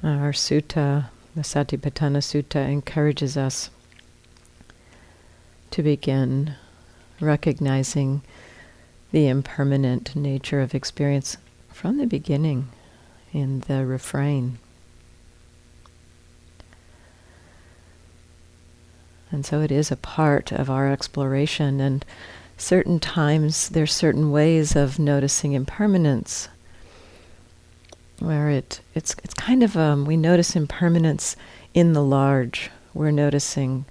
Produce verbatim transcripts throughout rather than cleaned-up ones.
Our sutta, the Satipatthana Sutta, encourages us to begin recognizing the impermanent nature of experience from the beginning in the refrain. And so it is a part of our exploration, and certain times there's certain ways of noticing impermanence where it it's it's kind of um we notice impermanence in the large. We're noticing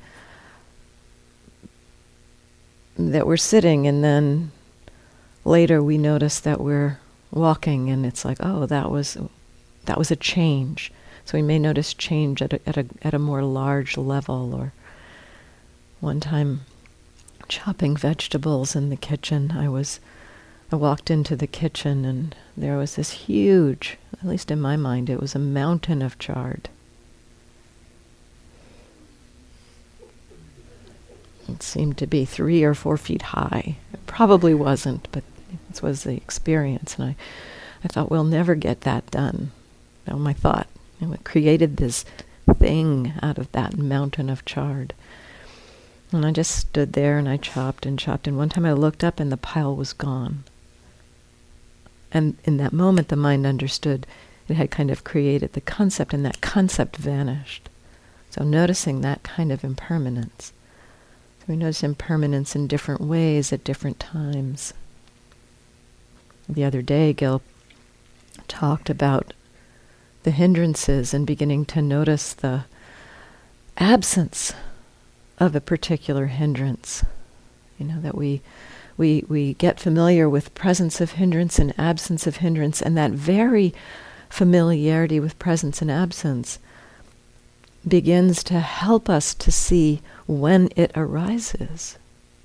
that we're sitting, and then later we notice that we're walking, and it's like, oh, that was that was a change. So we may notice change at a at a at a more large level. Or one time chopping vegetables in the kitchen, I was I walked into the kitchen and there was this huge, at least in my mind, it was a mountain of chard. It seemed to be three or four feet high. It probably wasn't, but this was the experience. And I, I thought, we'll never get that done. That was my thought. And it created this thing out of that mountain of chard. And I just stood there and I chopped and chopped. And one time I looked up and the pile was gone. And in that moment, the mind understood it had kind of created the concept, and that concept vanished. So noticing that kind of impermanence. So we notice impermanence in different ways at different times. The other day, Gil talked about the hindrances and beginning to notice the absence of a particular hindrance. You know, that we we we get familiar with presence of hindrance and absence of hindrance, and that very familiarity with presence and absence begins to help us to see when it arises.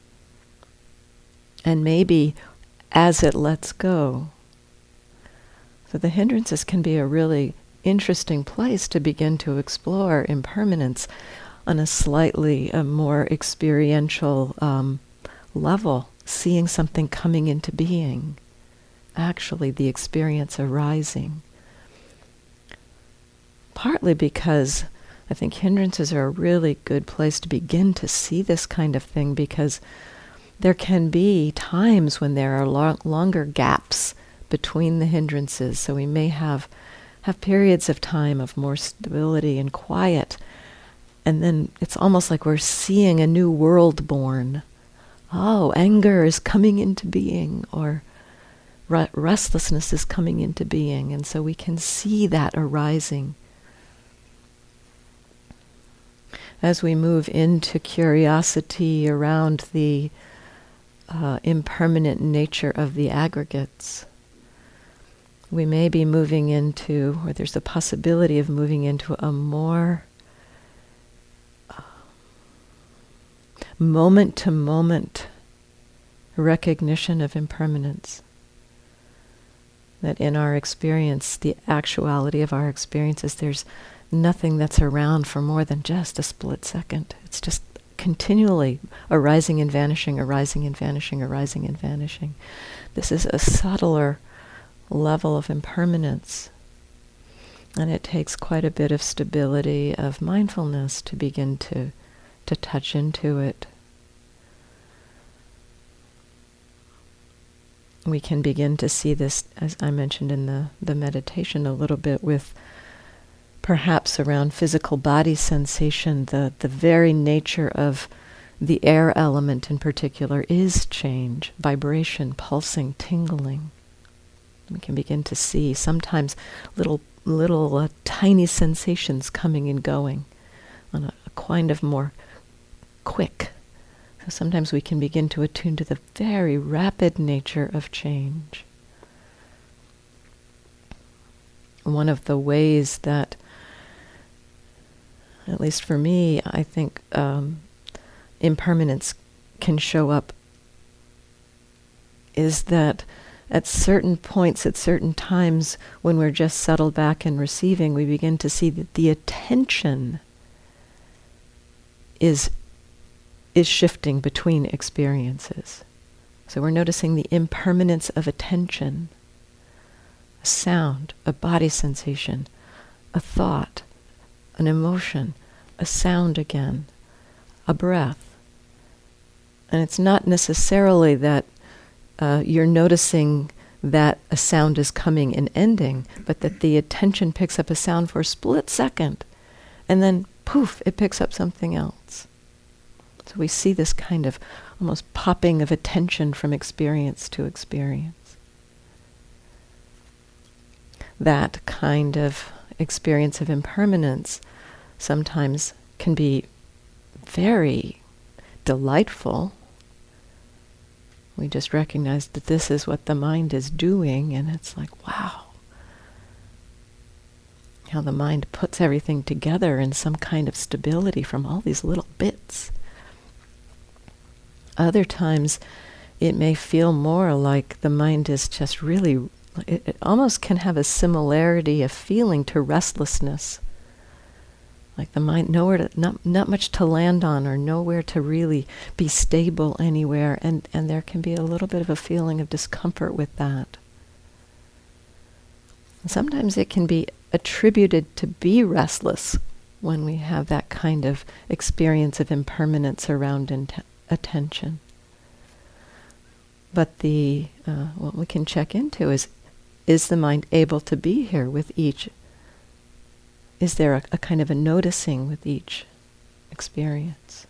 And maybe as it lets go. So the hindrances can be a really interesting place to begin to explore impermanence on a slightly a more experiential um, level, seeing something coming into being, actually the experience arising. Partly because I think hindrances are a really good place to begin to see this kind of thing, because there can be times when there are lo- longer gaps between the hindrances. So we may have have periods of time of more stability and quiet, and then it's almost like we're seeing a new world born. Oh, anger is coming into being, or re- restlessness is coming into being, and so we can see that arising. As we move into curiosity around the uh, impermanent nature of the aggregates, we may be moving into, or there's a possibility of moving into a more uh, moment-to-moment recognition of impermanence. That in our experience, the actuality of our experiences, there's nothing that's around for more than just a split second. It's just continually arising and vanishing, arising and vanishing, arising and vanishing. This is a subtler level of impermanence. And it takes quite a bit of stability of mindfulness to begin to, to touch into it. We can begin to see this, as I mentioned in the, the meditation a little bit, with perhaps around physical body sensation. The, the very nature of the air element in particular is change, vibration, pulsing, tingling. We can begin to see sometimes little little uh, tiny sensations coming and going on a, a kind of more quick. So sometimes we can begin to attune to the very rapid nature of change. One of the ways that, at least for me, I think um, impermanence can show up is that at certain points, at certain times, when we're just settled back and receiving, we begin to see that the attention is is shifting between experiences. So we're noticing the impermanence of attention, a sound, a body sensation, a thought, an emotion, a sound again, a breath. And it's not necessarily that uh, you're noticing that a sound is coming and ending, but that the attention picks up a sound for a split second, and then poof, it picks up something else. So we see this kind of almost popping of attention from experience to experience. That kind of experience of impermanence sometimes can be very delightful. We just recognize that this is what the mind is doing, and it's like, wow, how the mind puts everything together in some kind of stability from all these little bits. Other times it may feel more like the mind is just really, it, it almost can have a similarity of feeling to restlessness. Like the mind, nowhere to, not not much to land on, or nowhere to really be stable anywhere, and, and there can be a little bit of a feeling of discomfort with that. And sometimes it can be attributed to be restless when we have that kind of experience of impermanence around int- attention. But the uh, what we can check into is, is the mind able to be here with each? Is there a, a kind of a noticing with each experience?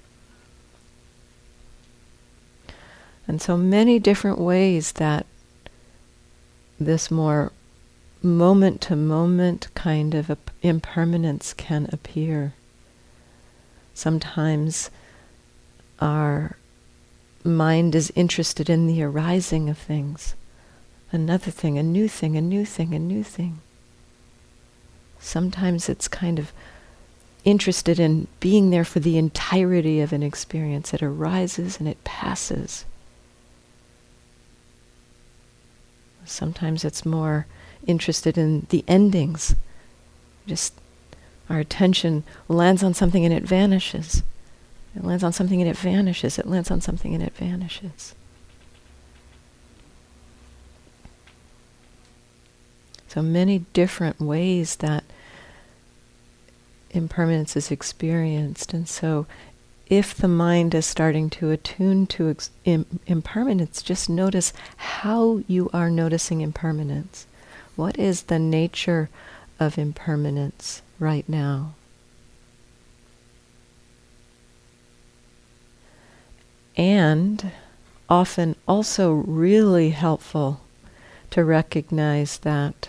And so many different ways that this more moment-to-moment kind of ap- impermanence can appear. Sometimes our mind is interested in the arising of things. Another thing, a new thing, a new thing, a new thing. Sometimes it's kind of interested in being there for the entirety of an experience. It arises and it passes. Sometimes it's more interested in the endings. Just our attention lands on something and it vanishes. It lands on something and it vanishes. It lands on something and it vanishes. So many different ways that impermanence is experienced. And so if the mind is starting to attune to ex- im- impermanence, just notice how you are noticing impermanence. What is the nature of impermanence right now? And often also really helpful to recognize that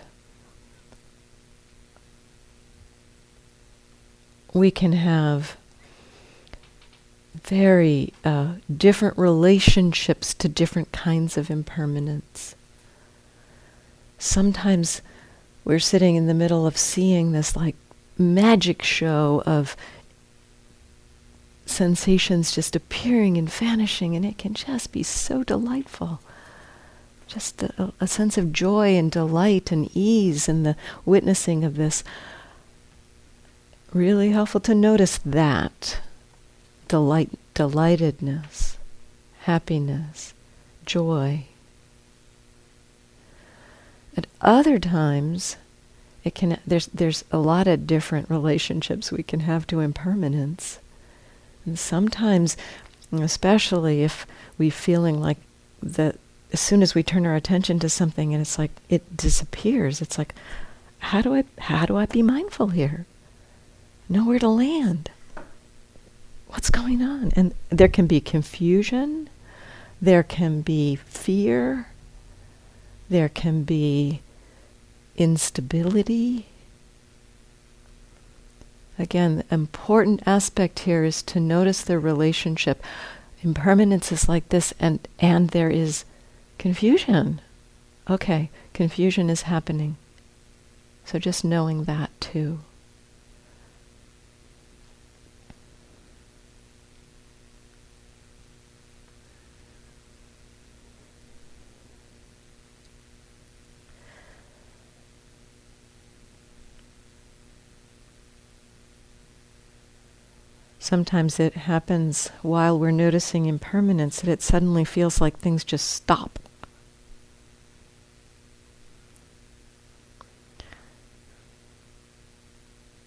we can have very uh, different relationships to different kinds of impermanence. Sometimes we're sitting in the middle of seeing this like magic show of sensations just appearing and vanishing, and it can just be so delightful. Just a, a sense of joy and delight and ease in the witnessing of this. Really helpful to notice that delight, delightedness, happiness, joy. At other times, it can there's there's a lot of different relationships we can have to impermanence. And sometimes, especially if we're feeling like that, as soon as we turn our attention to something and it's like it disappears, it's like, how do I how do I be mindful here? Nowhere to land. What's going on? And there can be confusion, there can be fear, there can be instability. Again, the important aspect here is to notice the relationship. Impermanence is like this, and, and there is confusion. Okay, confusion is happening. So just knowing that too. Sometimes it happens while we're noticing impermanence that it suddenly feels like things just stop.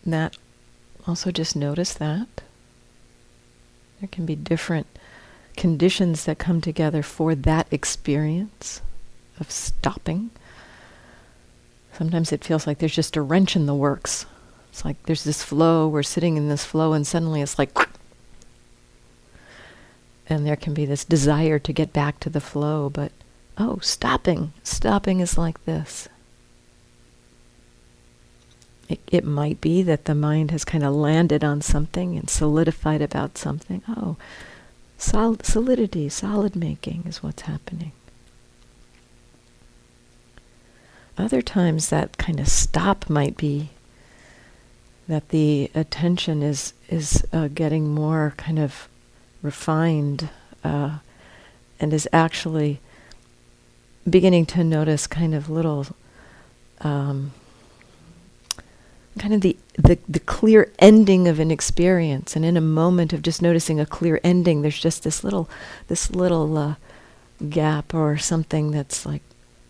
that, also just notice that. There can be different conditions that come together for that experience of stopping. Sometimes it feels like there's just a wrench in the works. It's like there's this flow, we're sitting in this flow, and suddenly it's like, and there can be this desire to get back to the flow, but oh, stopping. Stopping is like this. It, it might be that the mind has kind of landed on something and solidified about something. Oh, sol- solidity, solid making is what's happening. Other times that kind of stop might be that the attention is is uh, getting more kind of refined uh, and is actually beginning to notice kind of little, um, kind of the, the the clear ending of an experience. And in a moment of just noticing a clear ending, there's just this little this little uh, gap or something that's like.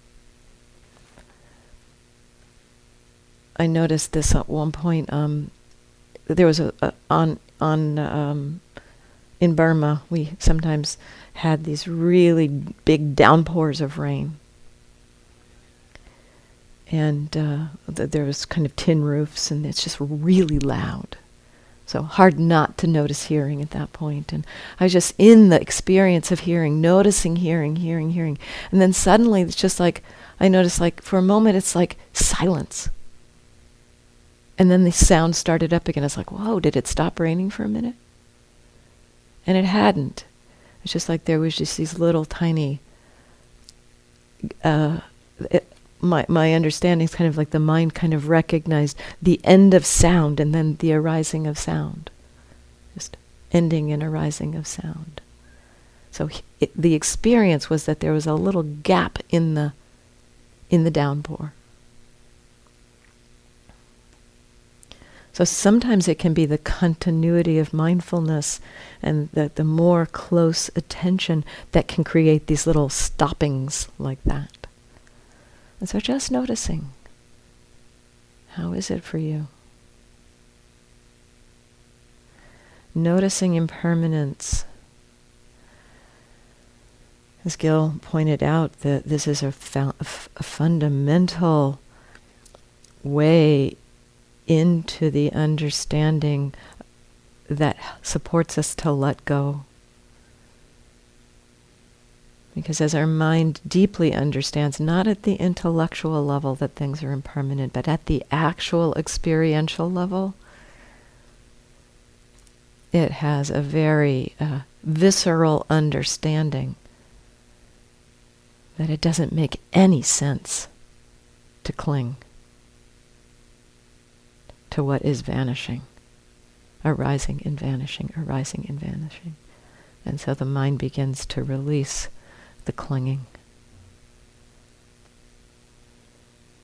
I noticed this at one point. Um, there was a, a on on um, in Burma. We sometimes had these really big downpours of rain, and uh, th- there was kind of tin roofs, and it's just really loud. So hard not to notice hearing at that point. And I was just in the experience of hearing, noticing hearing, hearing, hearing, and then suddenly it's just like I noticed. Like for a moment, it's like silence. And then the sound started up again. It's like, whoa, did it stop raining for a minute? And it hadn't. It's just like there was just these little tiny, uh, it, my my understanding is kind of like the mind kind of recognized the end of sound and then the arising of sound. Just ending and arising of sound. So he, it, the experience was that there was a little gap in the in the downpour. So sometimes it can be the continuity of mindfulness and the, the more close attention that can create these little stoppings like that. And so just noticing, how is it for you? Noticing impermanence. As Gil pointed out, that this is a, fo- a, f- a fundamental way into the understanding that supports us to let go. Because as our mind deeply understands, not at the intellectual level that things are impermanent, but at the actual experiential level, it has a very uh, visceral understanding that it doesn't make any sense to cling to what is vanishing, arising and vanishing, arising and vanishing. And so the mind begins to release the clinging.